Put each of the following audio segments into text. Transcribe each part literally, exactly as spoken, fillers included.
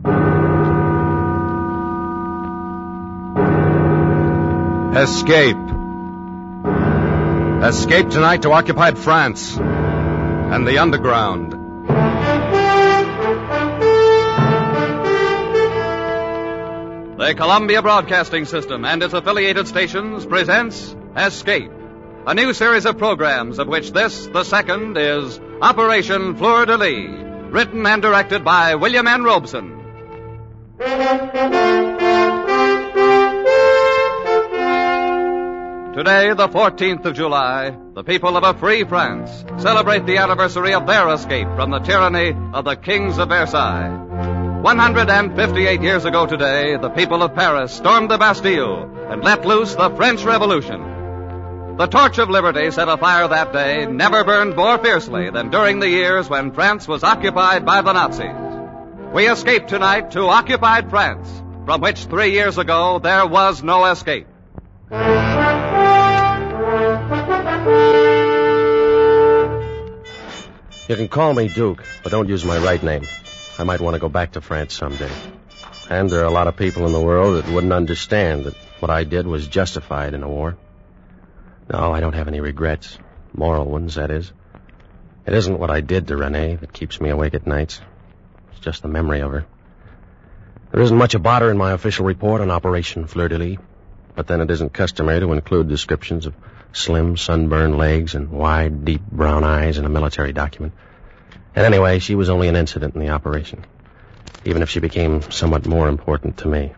Escape. Escape tonight to occupied France and the underground. The Columbia Broadcasting System and its affiliated stations presents Escape, a new series of programs of which this, the second, is Operation Fleur-de-Lis, written and directed by William N. Robeson. Today, the fourteenth of July, the people of a free France celebrate the anniversary of their escape from the tyranny of the kings of Versailles. one hundred fifty-eight years ago today, the people of Paris stormed the Bastille and let loose the French Revolution. The torch of liberty set afire that day never burned more fiercely than during the years when France was occupied by the Nazis. We escape tonight to occupied France, from which three years ago there was no escape. You can call me Duke, but don't use my right name. I might want to go back to France someday. And there are a lot of people in the world that wouldn't understand that what I did was justified in a war. No, I don't have any regrets. Moral ones, that is. It isn't what I did to Renee that keeps me awake at nights. It's just the memory of her. There isn't much about her in my official report on Operation Fleur-de-Lis, but then it isn't customary to include descriptions of slim, sunburned legs and wide, deep brown eyes in a military document. And anyway, she was only an incident in the operation, even if she became somewhat more important to me.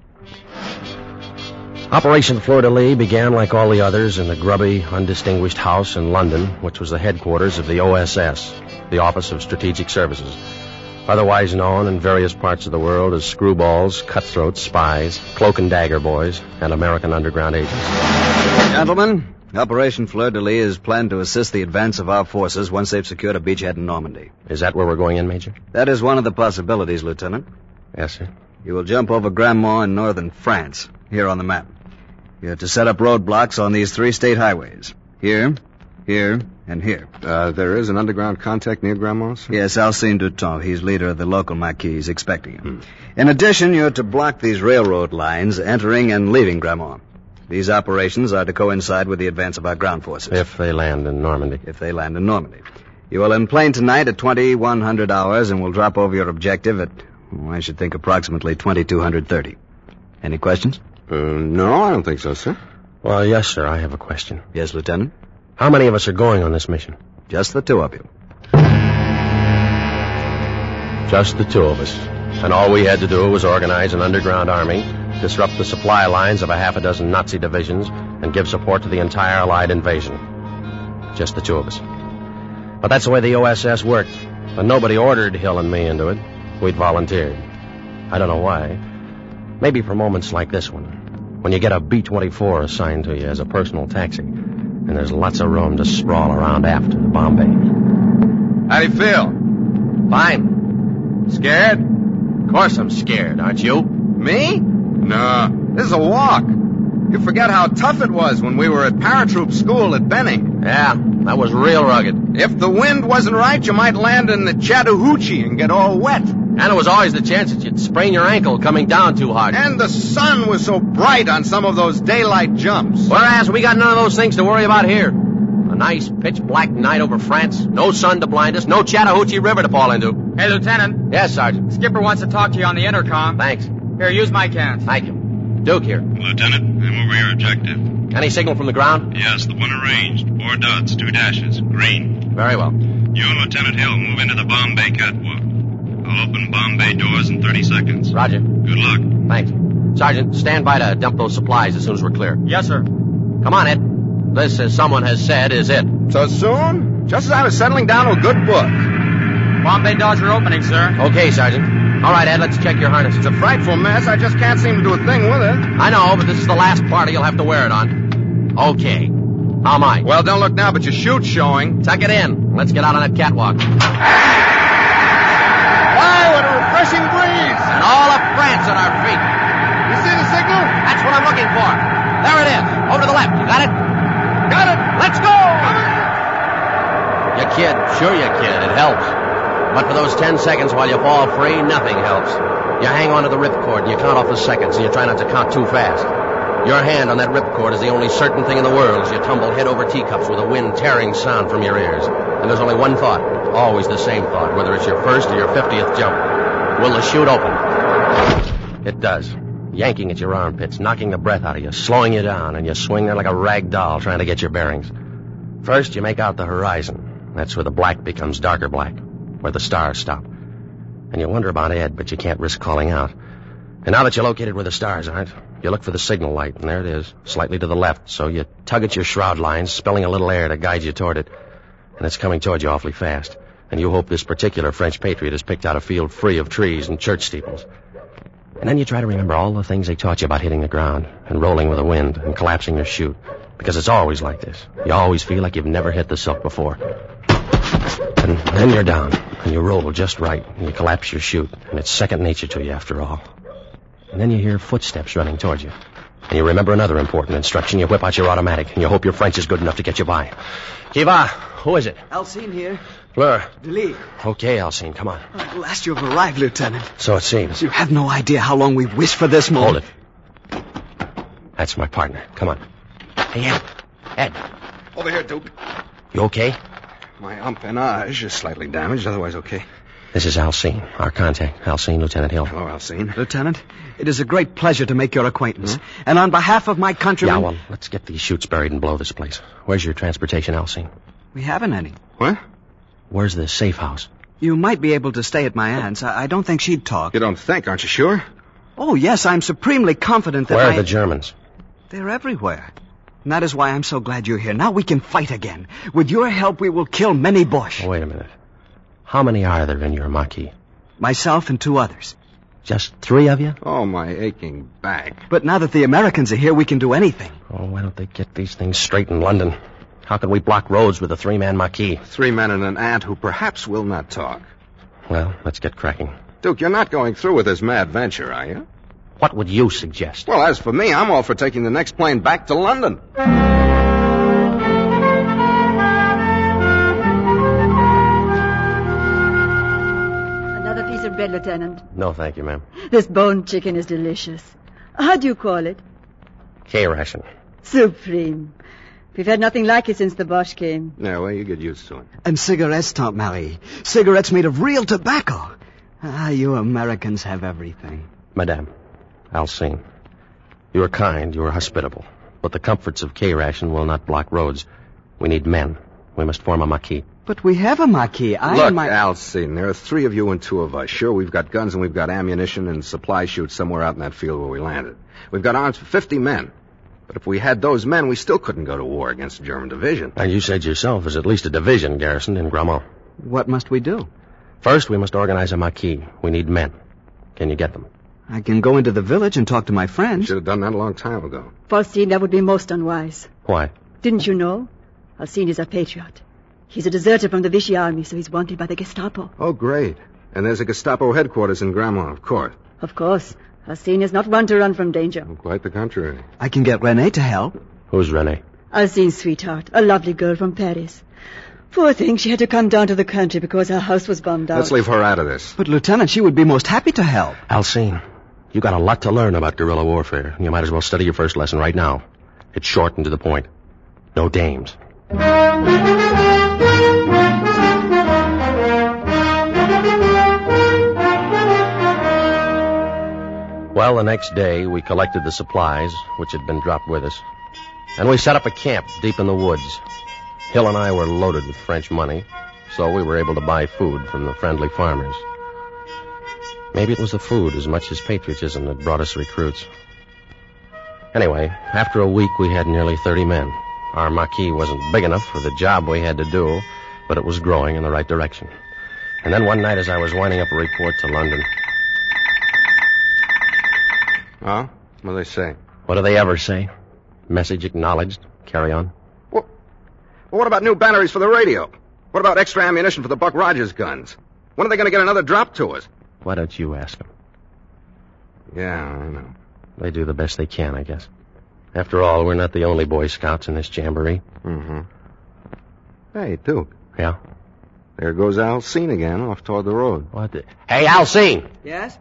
Operation Fleur-de-Lis began like all the others in the grubby, undistinguished house in London, which was the headquarters of the O S S, the Office of Strategic Services, otherwise known in various parts of the world as screwballs, cutthroats, spies, cloak and dagger boys, and American underground agents. Gentlemen, Operation Fleur-de-Lis is planned to assist the advance of our forces once they've secured a beachhead in Normandy. Is that where we're going in, Major? That is one of the possibilities, Lieutenant. Yes, sir. You will jump over Grand Mont in northern France, here on the map. You have to set up roadblocks on these three state highways. Here, here, and here. Uh, there is an underground contact near Grand Mont, sir? Yes, Alcine Dutton. He's leader of the local Maquis. He's expecting him. Hmm. In addition, you're to block these railroad lines entering and leaving Grand Mont. These operations are to coincide with the advance of our ground forces. If they land in Normandy. If they land in Normandy. You will enplane tonight at twenty-one hundred hours and will drop over your objective at, oh, I should think, approximately twenty-two thirty. Any questions? Uh, no, I don't think so, sir. Well, yes, sir, I have a question. Yes, Lieutenant? How many of us are going on this mission? Just the two of you. Just the two of us. And all we had to do was organize an underground army, disrupt the supply lines of a half a dozen Nazi divisions, and give support to the entire Allied invasion. Just the two of us. But that's the way the O S S worked. And nobody ordered Hill and me into it. We'd volunteered. I don't know why. Maybe for moments like this one, when you get a B twenty-four assigned to you as a personal taxi, and there's lots of room to sprawl around after the Bombay. How do you feel? Fine. Scared? Of course I'm scared, aren't you? Me? No, this is a walk. You forget how tough it was when we were at paratroop school at Benning. Yeah, that was real rugged. If the wind wasn't right, you might land in the Chattahoochee and get all wet. And there was always the chance that you'd sprain your ankle coming down too hard. And the sun was so bright on some of those daylight jumps. Whereas we got none of those things to worry about here. A nice pitch-black night over France, no sun to blind us, no Chattahoochee River to fall into. Hey, Lieutenant. Yes, Sergeant. Skipper wants to talk to you on the intercom. Thanks. Here, use my cans. Thank you. Duke here. Lieutenant, I'm over your objective. Any signal from the ground? Yes, the one arranged. Four dots, two dashes, green. Very well. You and Lieutenant Hill move into the Bombay catwalk. I'll open Bombay doors in thirty seconds. Roger. Good luck. Thanks. Sergeant, stand by to dump those supplies as soon as we're clear. Yes, sir. Come on, Ed. This, as someone has said, is it. So soon? Just as I was settling down to a good book. Bombay doors are opening, sir. Okay, Sergeant. All right, Ed, let's check your harness. It's a frightful mess. I just can't seem to do a thing with it. I know, but this is the last party you'll have to wear it on. Okay. How am I? Well, don't look now, but your chute's showing. Tuck it in. Let's get out on that catwalk. Why, what a refreshing breeze. And all of France at our feet. You see the signal? That's what I'm looking for. There it is. Over to the left. You got it? Got it. Let's go! You kid. Sure you kid. It helps. But for those ten seconds while you fall free, nothing helps. You hang on to the ripcord and you count off the seconds and you try not to count too fast. Your hand on that ripcord is the only certain thing in the world as you tumble head over teacups with a wind tearing sound from your ears. And there's only one thought, always the same thought, whether it's your first or your fiftieth jump. Will the chute open? It does. Yanking at your armpits, knocking the breath out of you, slowing you down, and you swing there like a rag doll trying to get your bearings. First, you make out the horizon. That's where the black becomes darker black, where the stars stop. And you wonder about Ed, but you can't risk calling out. And now that you're located where the stars aren't, you look for the signal light, and there it is, slightly to the left. So you tug at your shroud lines, spilling a little air to guide you toward it. And it's coming toward you awfully fast. And you hope this particular French patriot has picked out a field free of trees and church steeples. And then you try to remember all the things they taught you about hitting the ground and rolling with the wind and collapsing your chute. Because it's always like this. You always feel like you've never hit the silk before. And then you're down, and you roll just right, and you collapse your chute, and it's second nature to you after all. And then you hear footsteps running towards you. And you remember another important instruction. You whip out your automatic, and you hope your French is good enough to get you by. Qui va? Who is it? Alcine here. Fleur. Delis. Okay, Alcine, come on. At last you have arrived, Lieutenant. So it seems. You have no idea how long we've wished for this moment. Hold it. That's my partner. Come on. Hey, Ed. Ed. Over here, Duke. You okay? My empennage is slightly damaged, otherwise okay. This is Alcine, our contact. Alcine, Lieutenant Hill. Hello, Alcine. Lieutenant, it is a great pleasure to make your acquaintance. Hmm? And on behalf of my countrymen... Yeah, well, let's get these chutes buried and blow this place. Where's your transportation, Alcine? We haven't any. What? Where's the safe house? You might be able to stay at my aunt's. I, I don't think she'd talk. You don't think, aren't you sure? Oh, yes, I'm supremely confident that Where I... are the Germans? They're everywhere. And that is why I'm so glad you're here. Now we can fight again. With your help, we will kill many Boche. Oh, wait a minute. How many are there in your Maquis? Myself and two others. Just three of you? Oh, my aching back. But now that the Americans are here, we can do anything. Oh, why don't they get these things straight in London? How can we block roads with a three-man Maquis? Three men and an aunt who perhaps will not talk. Well, let's get cracking. Duke, you're not going through with this mad venture, are you? What would you suggest? Well, as for me, I'm all for taking the next plane back to London. Another piece of bread, Lieutenant. No, thank you, ma'am. This bone chicken is delicious. How do you call it? K-ration. Supreme. We've had nothing like it since the Boche came. Yeah, well, you get used to it. And cigarettes, Tante Marie. Cigarettes made of real tobacco. Ah, you Americans have everything. Madame, Alcine, you are kind, you are hospitable. But the comforts of K-ration will not block roads. We need men. We must form a Maquis. But we have a Maquis. I Look, and my... Alcine, there are three of you and two of us. Sure, we've got guns and we've got ammunition and supply chutes somewhere out in that field where we landed. We've got arms for fifty men. But if we had those men, we still couldn't go to war against a German division. And you said yourself there's at least a division garrisoned in Grammont. What must we do? First, we must organize a Maquis. We need men. Can you get them? I can go into the village and talk to my We friends. should have done that a long time ago. Faustine, that would be most unwise. Why? Didn't you know? Alcine is a patriot. He's a deserter from the Vichy army, so he's wanted by the Gestapo. Oh, great. And there's a Gestapo headquarters in Grammont, of course. Of course. Alcine is not one to run from danger. Oh, quite the contrary. I can get Renee to help. Who's Renee? Alcine's sweetheart, a lovely girl from Paris. Poor thing, she had to come down to the country because her house was bombed out. Let's leave her out of this. But, Lieutenant, she would be most happy to help. Alcine, you got a lot to learn about guerrilla warfare. You might as well study your first lesson right now. It's short and to the point. No dames. Well, the next day, we collected the supplies, which had been dropped with us, and we set up a camp deep in the woods. Hill and I were loaded with French money, so we were able to buy food from the friendly farmers. Maybe it was the food as much as patriotism that brought us recruits. Anyway, after a week, we had nearly thirty men. Our Maquis wasn't big enough for the job we had to do, but it was growing in the right direction. And then one night as I was winding up a report to London... Oh? What do they say? What do they ever say? Message acknowledged. Carry on. Well, well, what about new batteries for the radio? What about extra ammunition for the Buck Rogers guns? When are they going to get another drop to us? Why don't you ask them? Yeah, I know. They do the best they can, I guess. After all, we're not the only Boy Scouts in this jamboree. Mm-hmm. Hey, Duke. Yeah? There goes Alcine again, off toward the road. What the... Hey, Alcine! Yes?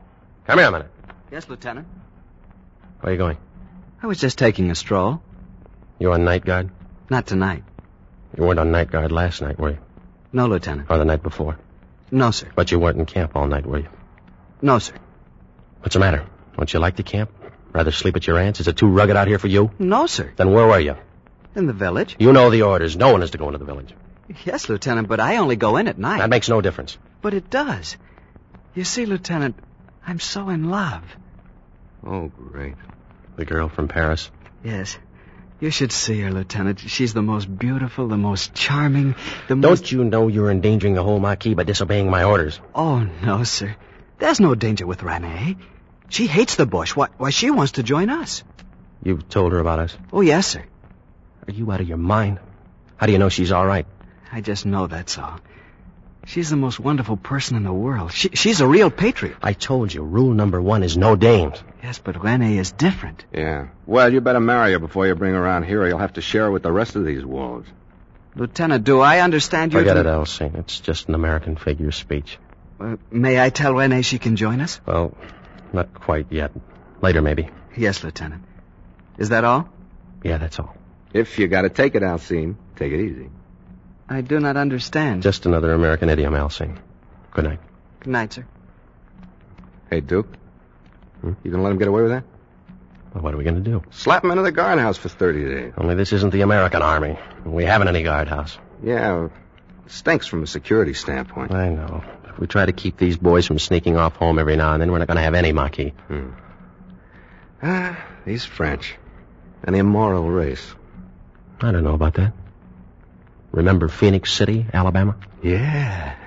Come here a minute. Yes, Lieutenant. Where are you going? I was just taking a stroll. You on night guard? Not tonight. You weren't on night guard last night, were you? No, Lieutenant. Or the night before? No, sir. But you weren't in camp all night, were you? No, sir. What's the matter? Don't you like the camp? Rather sleep at your aunt's? Is it too rugged out here for you? No, sir. Then where were you? In the village. You know the orders. No one is to go into the village. Yes, Lieutenant, but I only go in at night. That makes no difference. But it does. You see, Lieutenant, I'm so in love. Oh, great. The girl from Paris? Yes. You should see her, Lieutenant. She's the most beautiful, the most charming, the Don't most... you know you're endangering the whole Marquis by disobeying my orders? Oh, no, sir. There's no danger with Renee. She hates the bush. Why, why, she wants to join us. You've told her about us? Oh, yes, sir. Are you out of your mind? How do you know she's all right? I just know that's all. She's the most wonderful person in the world. She, she's a real patriot. I told you, rule number one is no dames. Yes, but Renee is different. Yeah. Well, you better marry her before you bring her around here, or you'll have to share her with the rest of these wolves. Lieutenant, do I understand you? Forget to... it, Elsie. It's just an American figure of speech. Uh, may I tell Renee she can join us? Well, not quite yet. Later, maybe. Yes, Lieutenant. Is that all? Yeah, that's all. If you gotta take it, Alcine, take it easy. I do not understand. Just another American idiom, Elsie. Good night. Good night, sir. Hey, Duke. Hmm? You gonna let him get away with that? Well, what are we going to do? Slap him into the guardhouse for thirty days. Only this isn't the American Army. We haven't any guardhouse. Yeah, it stinks from a security standpoint. I know. If we try to keep these boys from sneaking off home every now and then, we're not going to have any Marquis. Hmm. Ah, these French. An immoral race. I don't know about that. Remember Phoenix City, Alabama? Yeah.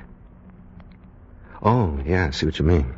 Oh, yeah, I see what you mean.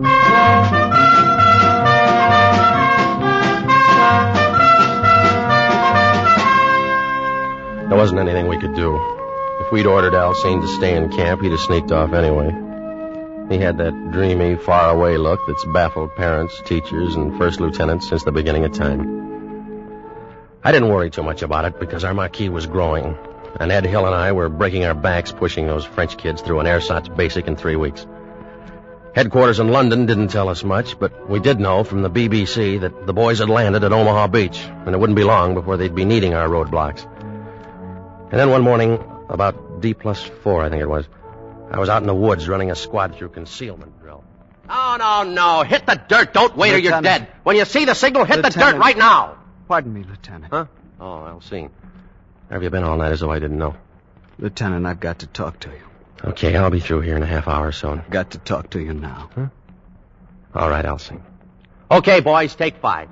There wasn't anything we could do. If we'd ordered Alcine to stay in camp, he'd have sneaked off anyway. He had that dreamy, faraway look that's baffled parents, teachers, and first lieutenants since the beginning of time. I didn't worry too much about it because our Marquis was growing, and Ed Hill and I were breaking our backs pushing those French kids through an ersatz basic in three weeks. Headquarters in London didn't tell us much, but we did know from the B B C that the boys had landed at Omaha Beach, and it wouldn't be long before they'd be needing our roadblocks. And then one morning, about D plus four, I think it was, I was out in the woods running a squad through concealment drill. No, no, no. Hit the dirt. Don't wait or you're dead. When you see the signal, hit Lieutenant. the dirt right now. Pardon me, Lieutenant. Huh? Oh, I'll see. Where have you been all night as though I didn't know? Lieutenant, I've got to talk to you. Okay, I'll be through here in a half hour or so. I've got to talk to you now. Huh? All right, I'll sing. Okay, boys, take five.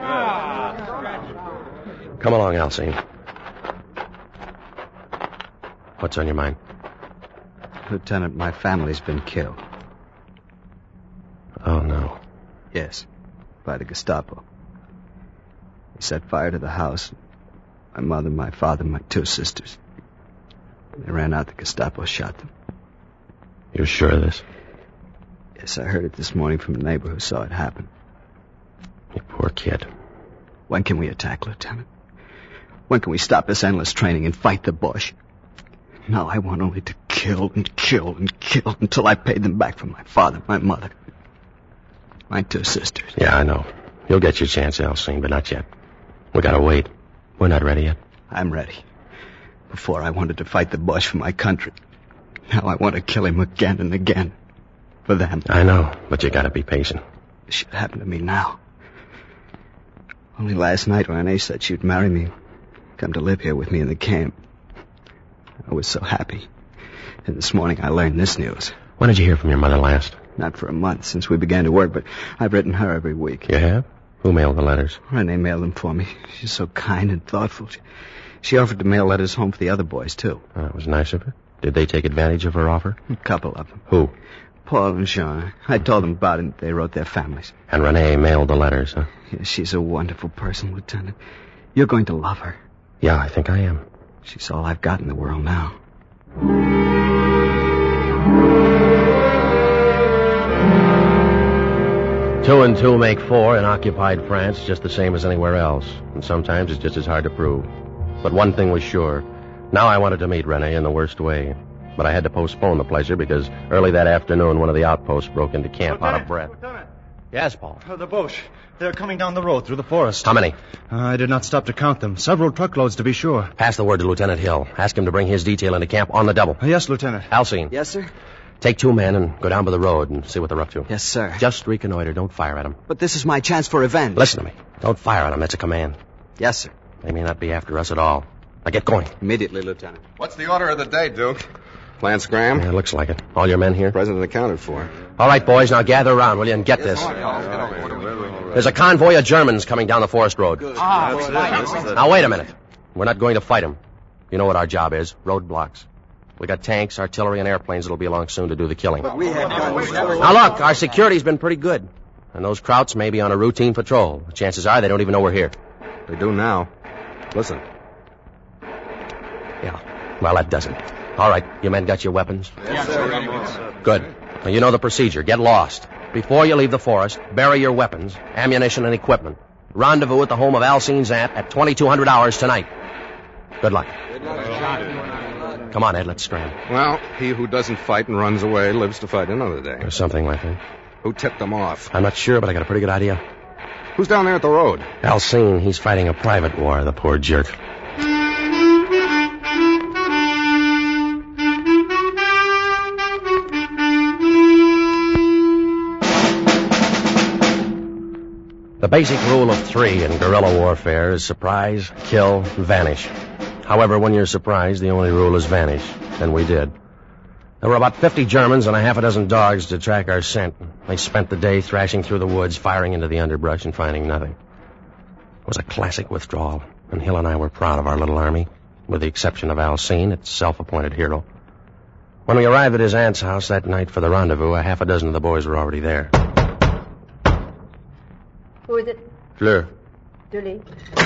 Come along, Alcine. What's on your mind? Lieutenant, my family's been killed. Oh, no. Yes, by the Gestapo. They set fire to the house. My mother, my father, my two sisters. They ran out. The Gestapo shot them. You're sure of this? Yes, I heard it this morning from a neighbor who saw it happen. You poor kid. When can we attack, Lieutenant? When can we stop this endless training and fight the Boche? No, I want only to kill and kill and kill until I pay them back for my father, my mother, my two sisters. Yeah, I know. You'll get your chance, Alcine, but not yet. We gotta wait. We're not ready yet. I'm ready. Before I wanted to fight the Boche for my country. Now I want to kill him again and again. For them. I know, but you gotta be patient. This should happen to me now. Only last night Renee said she'd marry me. Come to live here with me in the camp. I was so happy. And this morning I learned this news. When did you hear from your mother last? Not for a month since we began to work, but I've written her every week. You have? Who mailed the letters? Renee mailed them for me. She's so kind and thoughtful. She, she offered to mail letters home for the other boys, too. Oh, that was nice of her. Did they take advantage of her offer? A couple of them. Who? Paul and Jean. I told them about it, and they wrote their families. And Renee mailed the letters, huh? Yes, she's a wonderful person, Lieutenant. You're going to love her. Yeah, I think I am. She's all I've got in the world now. Two and two make four in occupied France, just the same as anywhere else. And sometimes it's just as hard to prove. But one thing was sure. Now I wanted to meet Renee in the worst way. But I had to postpone the pleasure because early that afternoon one of the outposts broke into camp Lieutenant, out of breath. Lieutenant. Yes, Paul. Uh, the Boche. They're coming down the road through the forest. How many? Uh, I did not stop to count them. Several truckloads, to be sure. Pass the word to Lieutenant Hill. Ask him to bring his detail into camp on the double. Uh, yes, Lieutenant. Alcine. Yes, sir? Take two men and go down by the road and see what they're up to. Yes, sir. Just reconnoiter. Don't fire at them. But this is my chance for revenge. Listen to me. Don't fire at them. That's a command. Yes, sir. They may not be after us at all. Now get going. Immediately, Lieutenant. What's the order of the day, Duke? Lance Graham? Yeah, looks like it. All your men here? President accounted for. All right, boys, now gather around, will you, and get this. There's a convoy of Germans coming down the forest road. Now, wait a minute. We're not going to fight them. You know what our job is. Roadblocks. We got tanks, artillery, and airplanes that'll be along soon to do the killing. But we have guns. Now, look, our security's been pretty good. And those Krauts may be on a routine patrol. The chances are they don't even know we're here. They do now. Listen. Yeah. Well, that doesn't. All right, you men got your weapons? Yes, sir. Good. Now, you know the procedure. Get lost. Before you leave the forest, bury your weapons, ammunition, and equipment. Rendezvous at the home of Alcine's aunt at twenty-two hundred hours tonight. Good luck. Come on, Ed, let's scram. Well, he who doesn't fight and runs away lives to fight another day. Or something like that. Who tipped them off? I'm not sure, but I got a pretty good idea. Who's down there at the road? Alcine. He's fighting a private war, the poor jerk. The basic rule of three in guerrilla warfare is surprise, kill, vanish. However, when you're surprised, the only rule is vanish. And we did. There were about fifty Germans and a half a dozen dogs to track our scent. They spent the day thrashing through the woods, firing into the underbrush, and finding nothing. It was a classic withdrawal, and Hill and I were proud of our little army, with the exception of Alcine, its self-appointed hero. When we arrived at his aunt's house that night for the rendezvous, a half a dozen of the boys were already there. Who is it? Fleur. Julie.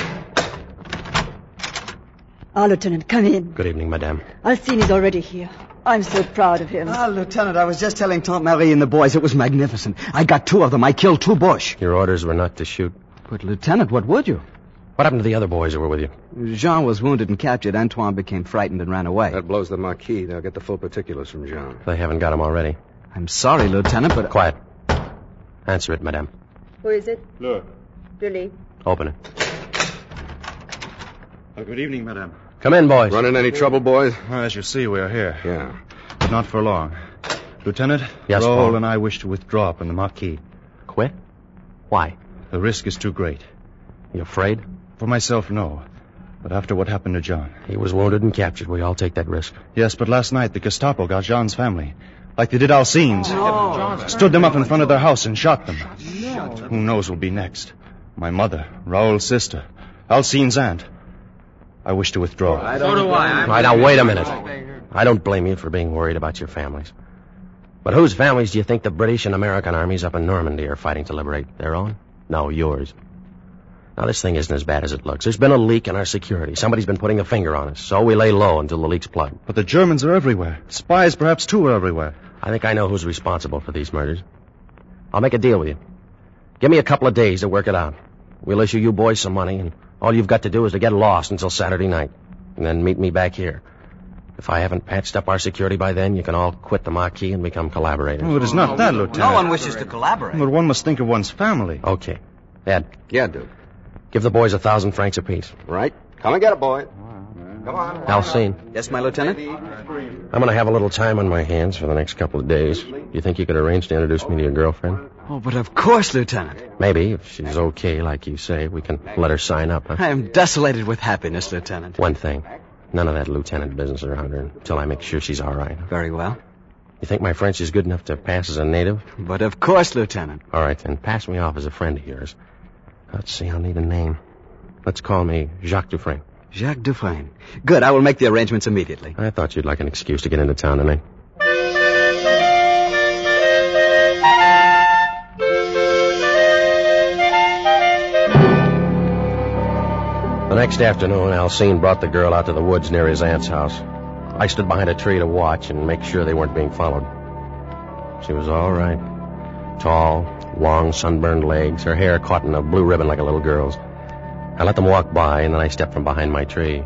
Ah, Lieutenant, come in. Good evening, madame. Alcine is already here. I'm so proud of him. Ah, Lieutenant, I was just telling Tante Marie and the boys it was magnificent. I got two of them. I killed two Boche. Your orders were not to shoot. But, Lieutenant, what would you? What happened to the other boys who were with you? Jean was wounded and captured. Antoine became frightened and ran away. That blows the Marquis. They'll get the full particulars from Jean. They haven't got him already. I'm sorry, Lieutenant, but... Quiet. Answer it, madame. Who is it? Fleur. Julie. Open it. Uh, good evening, madame. Come in, boys. Run in any trouble, boys? Well, as you see, we are here. Yeah. But not for long. Lieutenant, Yes, Raoul Paul. and I wish to withdraw from the Marquis. Quit? Why? The risk is too great. You afraid? For myself, no. But after what happened to John. He was wounded and captured. We all take that risk. Yes, but last night the Gestapo got Jean's family. Like they did Alcine's. Oh. Stood them up in front of their house and shot them. Who knows who'll be next? My mother, Raoul's sister, Alcine's aunt. I wish to withdraw. So do I. I'm All right, now, wait a minute. I don't blame you for being worried about your families. But whose families do you think the British and American armies up in Normandy are fighting to liberate? Their own? No, yours. Now, this thing isn't as bad as it looks. There's been a leak in our security. Somebody's been putting a finger on us, so we lay low until the leak's plugged. But the Germans are everywhere. Spies, perhaps, too, are everywhere. I think I know who's responsible for these murders. I'll make a deal with you. Give me a couple of days to work it out. We'll issue you boys some money, and all you've got to do is to get lost until Saturday night, and then meet me back here. If I haven't patched up our security by then, you can all quit the Marquis and become collaborators. Oh, it is not that, Lieutenant. No one wishes to collaborate. But one must think of one's family. Okay. Ed, Yeah, Duke. give the boys a thousand francs apiece. Right? Come and get it, boy. Come on. Alcine, Yes, my Lieutenant? I'm going to have a little time on my hands for the next couple of days. You think you could arrange to introduce me to your girlfriend? Oh, but of course, Lieutenant. Maybe, if she's okay, like you say, we can let her sign up, huh? I am desolated with happiness, Lieutenant. One thing. None of that lieutenant business around her until I make sure she's all right. Very well. You think my French is good enough to pass as a native? But of course, Lieutenant. All right, then. Pass me off as a friend of yours. Let's see, I'll need a name. Let's call me Jacques Dufresne. Jacques Dufresne. Good, I will make the arrangements immediately. I thought you'd like an excuse to get into town tonight. The next afternoon, Alcine brought the girl out to the woods near his aunt's house. I stood behind a tree to watch and make sure they weren't being followed. She was all right. Tall, long, sunburned legs, her hair caught in a blue ribbon like a little girl's. I let them walk by, and then I stepped from behind my tree.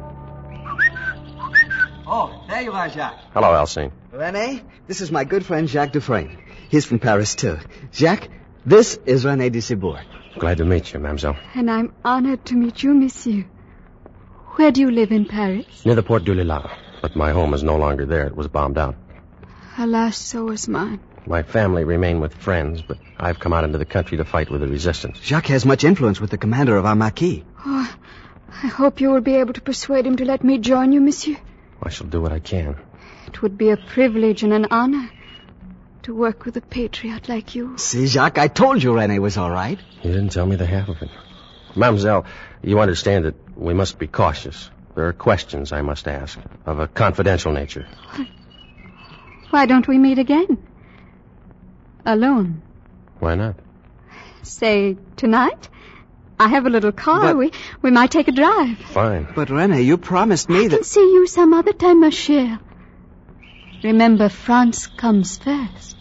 Oh, there you are, Jacques. Hello, Alcine. René, this is my good friend Jacques Dufresne. He's from Paris, too. Jacques, This is René de Cibourg. Glad to meet you, mademoiselle. And I'm honored to meet you, monsieur. Where do you live in Paris? Near the Porte du Lilas. But my home is no longer there. It was bombed out. Alas, so was mine. My family remain with friends, but I've come out into the country to fight with the resistance. Jacques has much influence with the commander of our Maquis. Oh, I hope you will be able to persuade him to let me join you, monsieur. I shall do what I can. It would be a privilege and an honor to work with a patriot like you. See, Jacques, I told you René was all right. You didn't tell me the half of it. Mademoiselle, you understand that we must be cautious. There are questions I must ask, of a confidential nature. Why don't we meet again? Alone. Why not? Say, tonight? I have a little car. But- We we might take a drive. Fine. But, René, you promised me I that... can see you some other time, ma chère. Remember, France comes first.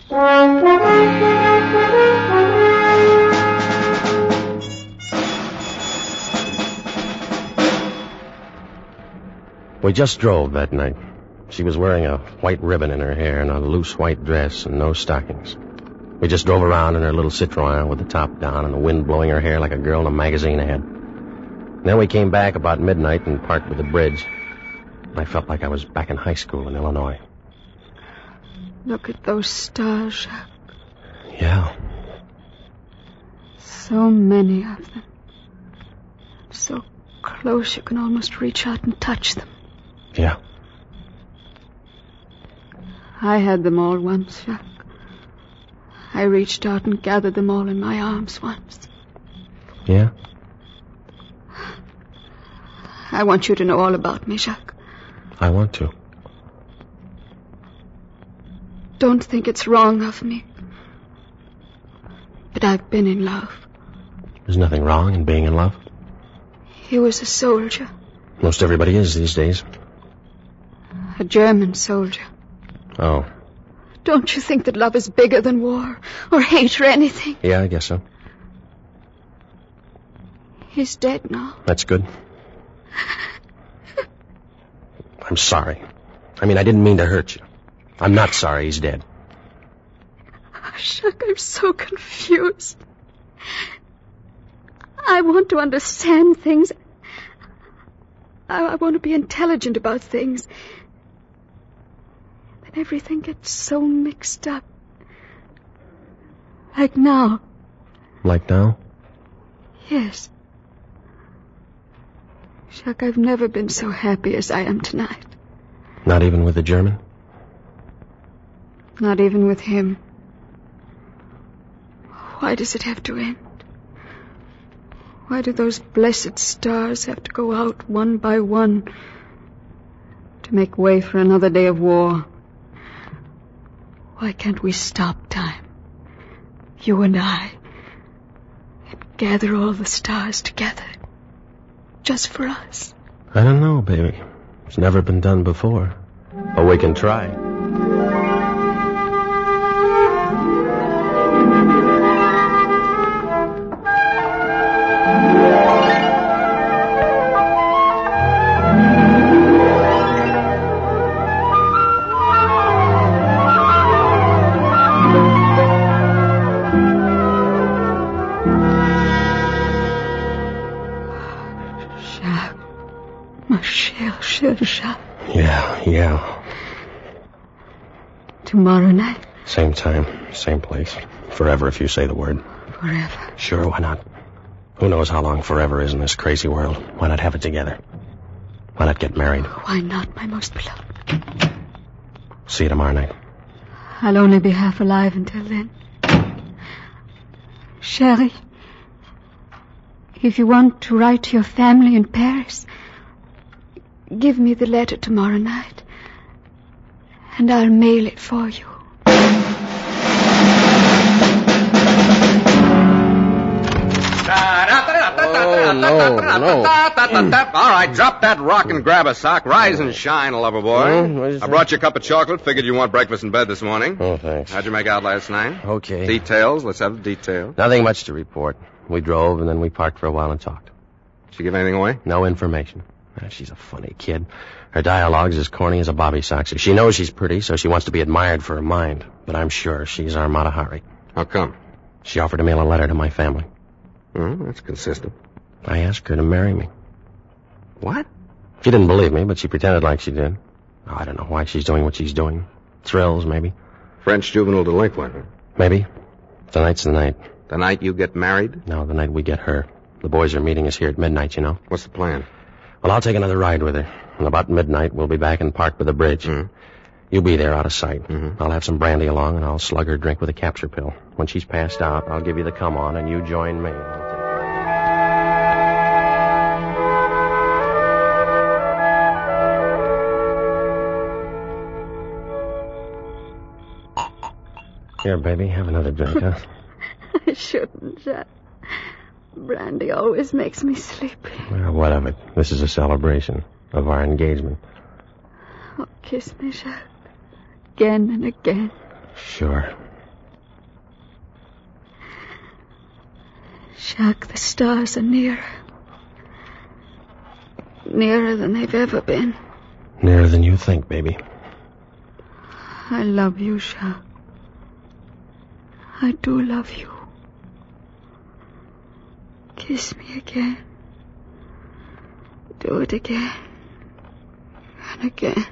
We just drove that night. She was wearing a white ribbon in her hair and a loose white dress and no stockings. We just drove around in her little Citroën with the top down and the wind blowing her hair like a girl in a magazine ad. Then we came back about midnight and parked by the bridge. I felt like I was back in high school in Illinois. Look at those stars, Jacques. Yeah. So many of them. So close you can almost reach out and touch them. Yeah. I had them all once, Jacques. I reached out and gathered them all in my arms once. Yeah? I want you to know all about me, Jacques. I want to. Don't think it's wrong of me. But I've been in love. There's nothing wrong in being in love. He was a soldier. Most everybody is these days. A German soldier. Oh. Don't you think that love is bigger than war or hate or anything? Yeah, I guess so. He's dead now. That's good. I'm sorry. I mean, I didn't mean to hurt you. I'm not sorry he's dead. Jacques, I'm so confused. I want to understand things. I, I want to be intelligent about things. But everything gets so mixed up. Like now. Like now? Yes. Jacques, I've never been so happy as I am tonight. Not even with the German? Not even with him. Why does it have to end? Why do those blessed stars have to go out one by one to make way for another day of war? Why can't we stop time, you and I, and gather all the stars together, just for us? I don't know, baby. It's never been done before. But we can try. Jacques. Yeah, yeah. Tomorrow night? Same time, same place. Forever if you say the word. Forever? Sure, why not? Who knows how long forever is in this crazy world? Why not have it together? Why not get married? Why not, my most beloved? See you tomorrow night. I'll only be half alive until then. Chérie, if you want to write to your family in Paris, give me the letter tomorrow night, and I'll mail it for you. Oh, no, no. All right, drop that rock and grab a sock. Rise and shine, lover boy. Oh, I brought you a cup of chocolate. Figured you want breakfast in bed this morning. Oh, thanks. How'd you make out last night? Okay. Details. Let's have the details. Nothing much to report. We drove, and then we parked for a while and talked. Did she give anything away? No information. Ah, she's a funny kid. Her dialogue's as corny as a bobby soxer. She knows she's pretty, so she wants to be admired for her mind. But I'm sure she's our Mata Hari. How come? She offered to mail a letter to my family. Oh, that's consistent. I asked her to marry me. What? She didn't believe me, but she pretended like she did. Oh, I don't know why she's doing what she's doing. Thrills, maybe. French juvenile delinquent, huh? Maybe. Tonight's the night. The night you get married? No, the night we get her. The boys are meeting us here at midnight, you know. What's the plan? Well, I'll take another ride with her. And about midnight, we'll be back in park by the bridge. Mm-hmm. You'll be there out of sight. Mm-hmm. I'll have some brandy along, and I'll slug her drink with a capture pill. When she's passed out, I'll give you the come-on, and you join me. Here, baby, have another drink, huh? I shouldn't, Jacques. Brandy always makes me sleepy. Well, what of it? This is a celebration of our engagement. Oh, kiss me, Jacques. Again and again. Sure. Jacques, the stars are nearer. Nearer than they've ever been. Nearer than you think, baby. I love you, Jacques. I do love you. Kiss me again. Do it again. And again.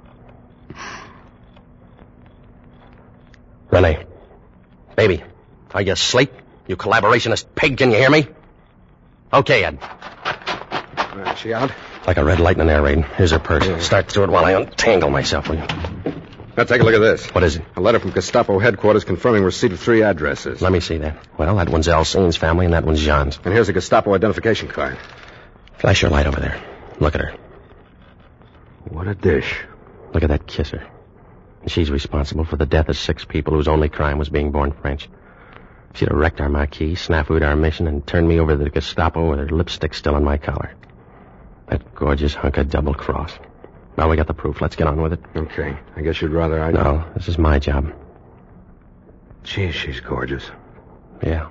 Renee. Baby. Are you asleep? You collaborationist pig, can you hear me? Okay, Ed. Uh, she out? Like a red light in an air raid. Here's her purse. Yeah. Start through it while I untangle myself, will you? Now, take a look at this. What is it? A letter from Gestapo headquarters confirming receipt of three addresses. Let me see that. Well, that one's Alcine's family, and that one's Jean's. And here's a Gestapo identification card. Flash your light over there. Look at her. What a dish. Look at that kisser. And she's responsible for the death of six people whose only crime was being born French. She'd have wrecked our marquee, snafu'd our mission, and turned me over to the Gestapo with her lipstick still on my collar. That gorgeous hunk of double cross. Well, we got the proof. Let's get on with it. Okay. I guess you'd rather I... No, this is my job. Gee, she's gorgeous. Yeah.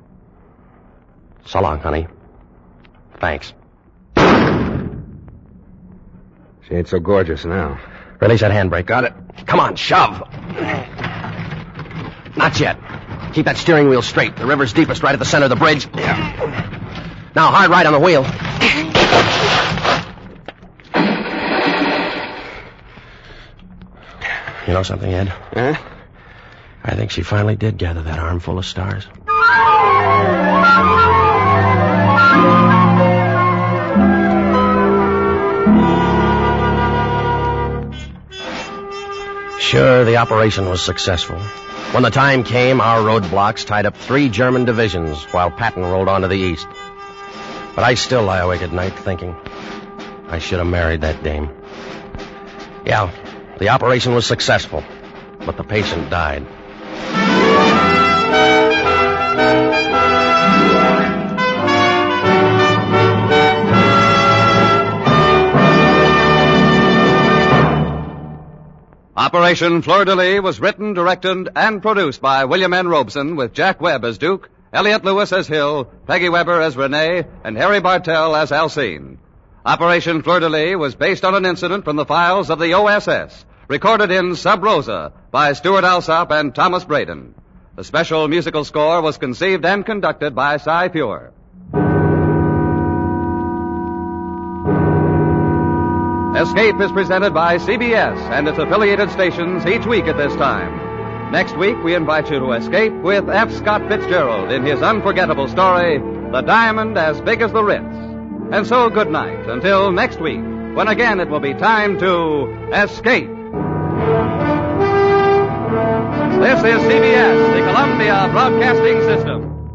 So long, honey. Thanks. She ain't so gorgeous now. Release that handbrake. Got it. Come on, shove. Not yet. Keep that steering wheel straight. The river's deepest right at the center of the bridge. Yeah. Now, hard right on the wheel. You know something, Ed? Huh? I think she finally did gather that armful of stars. Sure, the operation was successful. When the time came, our roadblocks tied up three German divisions while Patton rolled on to the east. But I still lie awake at night thinking I should have married that dame. Yeah, the operation was successful, but the patient died. Operation Fleur-de-Lis was written, directed, and produced by William N. Robeson with Jack Webb as Duke, Elliot Lewis as Hill, Peggy Weber as Renee, and Harry Bartell as Alcine. Operation Fleur-de-Lis was based on an incident from the files of the O S S, recorded in Sub Rosa by Stuart Alsop and Thomas Braden. The special musical score was conceived and conducted by Cy Pure. Escape is presented by C B S and its affiliated stations each week at this time. Next week, we invite you to escape with F. Scott Fitzgerald in his unforgettable story, The Diamond as Big as the Ritz. And so, good night, until next week, when again it will be time to escape. This is C B S, the Columbia Broadcasting System.